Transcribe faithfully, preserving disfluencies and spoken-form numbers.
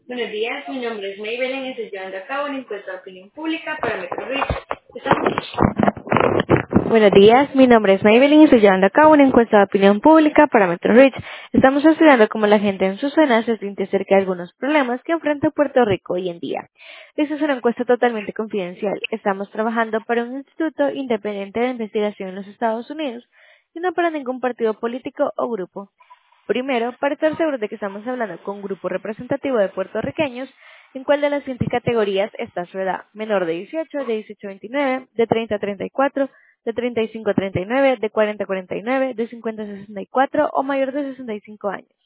Buenos días, mi nombre es Maybelline y estoy llevando a cabo una encuesta de opinión pública para MetroReach. Estamos... Buenos días, mi nombre es Maybelline y estoy llevando a cabo una encuesta de opinión pública para MetroReach. Estamos estudiando cómo la gente en su zona se siente acerca de algunos problemas que enfrenta Puerto Rico hoy en día. Esta es una encuesta totalmente confidencial. Estamos trabajando para un instituto independiente de investigación en los Estados Unidos y no para ningún partido político o grupo. Primero, para estar seguros de que estamos hablando con un grupo representativo de puertorriqueños, en cuál de las siguientes categorías está su edad: menor de dieciocho, de dieciocho a veintinueve, de treinta a treinta y cuatro, de treinta y cinco a treinta y nueve, de cuarenta a cuarenta y nueve, de cincuenta a sesenta y cuatro o mayor de sesenta y cinco años.